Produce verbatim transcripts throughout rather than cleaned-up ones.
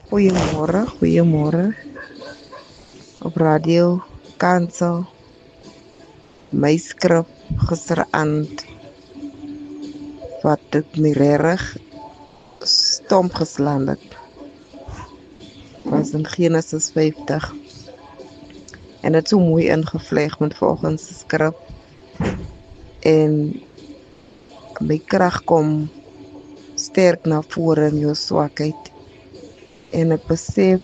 Goeiemôre, goeiemôre. Op radio, Kansel, my skrif gisteraand wat ek my regtig stomp geslaan het. Was in Genesis vyftig. En dit so mooi ingevleg met volgens se skrif. En my krag kom sterk na vore in jou swakheid. En ek besef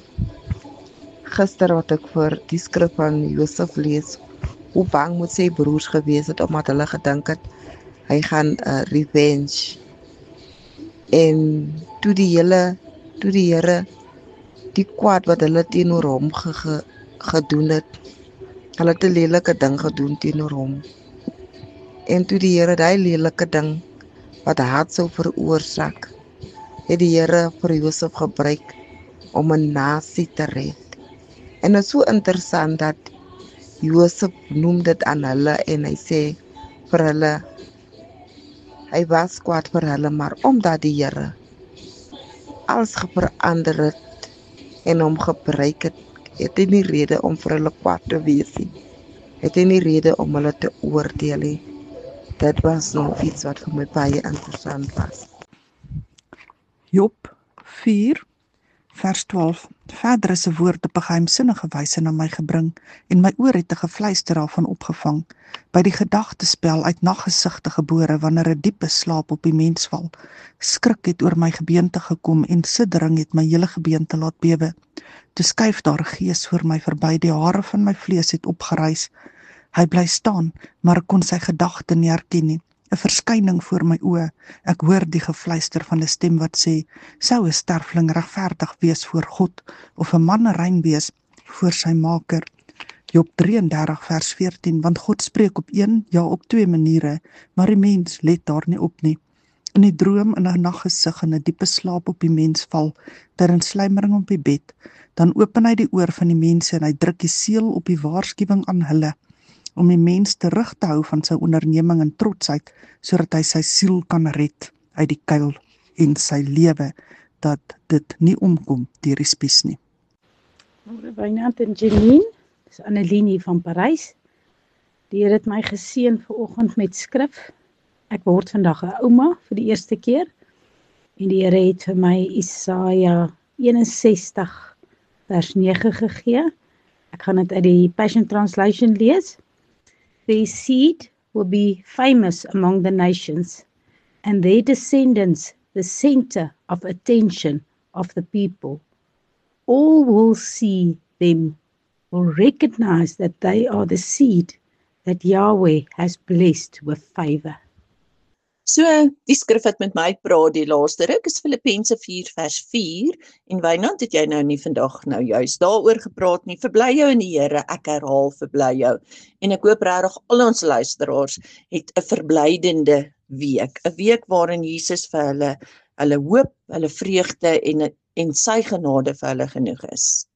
gister wat ek vir die skrif van Josef lees, hoe bang moet sy broers gewees het omdat hulle gedink het hy gaan uh, revenge. En toe die hele toe die Here die kwaad wat hulle teenoor hom ge, ge, gedoen het, hulle het 'n lelike ding gedoen teenoor hom. En toe die Here daai lelike ding wat haat sou veroorsaak, het die Here vir Josef gebruik om 'n nasie te red. En dit is so interessant dat Josef noem dit aan hulle en hy sê vir hulle, hy was kwaad vir hulle, maar omdat die Here alles verander het en hom gebruik het, het hy nie rede om vir hulle kwaad te wees nie. Het hy nie rede om hulle te oordeel nie. Dit was nog iets wat vir my baie interessant was. Job vier vers twaalf. Verder is 'n woord op 'n geheimsinnige wyse na my gebring, en my oor het 'n gefluister daarvan opgevang. By die gedagtespel uit naggesigte gebore, wanneer 'n diepe slaap op die mens val. Skrik het oor my gebeente gekom, en siddering het my hele gebeente laat bewe. Toe skuif daar 'n gees voor my verby, die hare van my vlees het opgereis. Hy bly staan, maar ek kon sy gedagte nie herken nie. 'n Verskyning voor my oë. Ek hoor die gefluister van 'n stem wat sê, sou 'n sterfling regverdig wees voor God, of 'n man rein wees voor sy maker. Job drie en dertig vers veertien, want God spreek op een, ja op twee maniere, maar die mens let daar nie op nie. In die droom, in 'n naggesig, en 'n diepe slaap op die mens val, tydens sluimering op die bed, dan open hy die oor van die mense en hy druk die seël op die waarskuwing aan hulle, om die mens terug te hou van sy onderneming en trotsheid, sodat hy sy siel kan red uit die kuil en sy lewe, dat dit nie omkom deur die spies nie. Môre Wynand en Janine, dis Annelien hier van Parys. Die Here het my geseën vanoggend met skrif. Ek word vandag 'n ouma vir die eerste keer, en die Here het vir my Jesaja eenensestig vers nege gegee. Ek gaan dit uit die Passion Translation lees. Their seed will be famous among the nations, and their descendants the center of attention of the people. All will see them, will recognize that they are the seed that Yahweh has blessed with favor. So, die skrif wat met my praat die laaste ruk is Filippense vier vers vier, en Wynand het jy nou nie vandag nou juist daaroor gepraat nie. Verbly jou in die Here, ek herhaal verbly jou. En ek hoop regtig al ons luisteraars het 'n verblydende week, 'n week waarin Jesus vir hulle hulle hoop, hulle vreugde en en sy genade vir hulle genoeg is.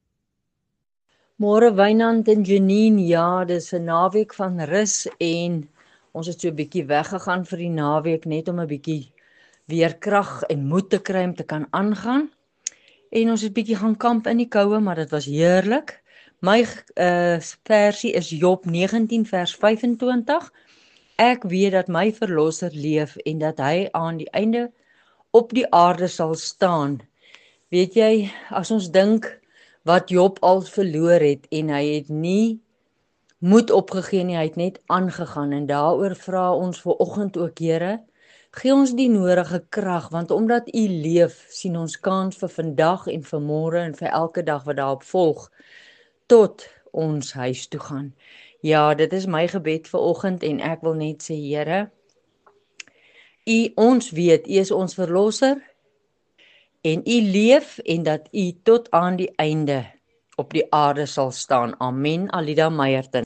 Môre Wynand en Janine, ja, dis 'n naweek van rus en ons het so 'n bietjie weggegaan vir die naweek net om 'n bietjie weer krag en moed te kry om te kan aangaan. En ons het bietjie gaan kamp in die koue, maar dit was heerlik. My uh, versie is Job negentien vers vyf en twintig. Ek weet dat my verlosser leef en dat hy aan die einde op die aarde sal staan. Weet jy, as ons dink wat Job al verloor het en hy het nie moed opgegee nie, hy het net aangegaan, en daaroor vra ons vanoggend ook, Here, gee ons die nodige krag, want omdat U leef, sien ons kans vir vandag en vir môre en vir elke dag wat daarop volg, tot ons huis toe gaan. Ja, dit is my gebed vanoggend, en ek wil net sê, Here, U, ons weet, U is ons verlosser, en U leef, en dat U tot aan die einde op die aarde sal staan. Amen. Alida Meyerton.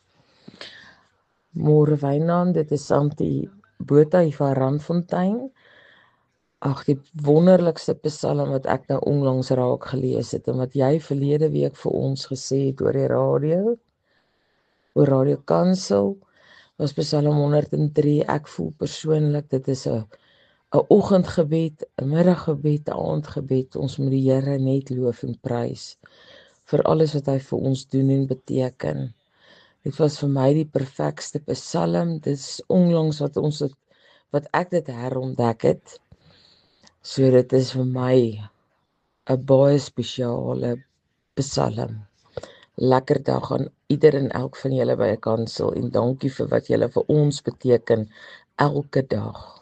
Môre Wynand, dit is Santi Botha hier van Randfontein. Ag, die wonderlikste psalm wat ek nou onlangs raak gelees het, en wat jy verlede week vir ons gesê het oor die radio, oor Radio Kansel, was Psalm honderd en drie. Ek voel persoonlik, dit is 'n 'n oggendgebed, 'n middaggebed, 'n aandgebed. Ons moet die Here net loof en prys vir alles wat hy vir ons doen en beteken. Dit was vir my die perfekste psalm. Dit is onlangs wat ons het, wat ek dit herontdek het. So dit is vir my 'n baie spesiale psalm. Lekker dag aan ieder en elk van julle by 'n kansel en dankie vir wat julle vir ons beteken elke dag.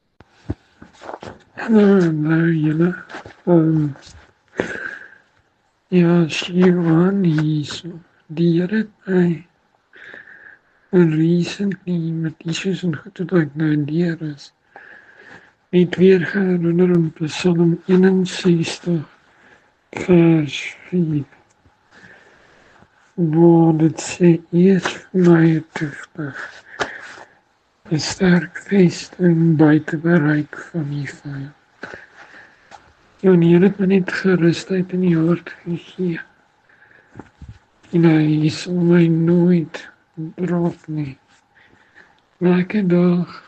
Hallo, hallo julle. Um, ja, Shivan is die Here het my recently met issues en goed wat ek nou deur is. Net weer herinner aan Psalm eenenzestig vers vier. Waar dit sê, eers vir my toevlug, 'n sterk vesting buite bereik van die vyand. Ja, en Here het my net gerusheid in die hart gegee. En hy sal my nooit drop nie. Lekker dag.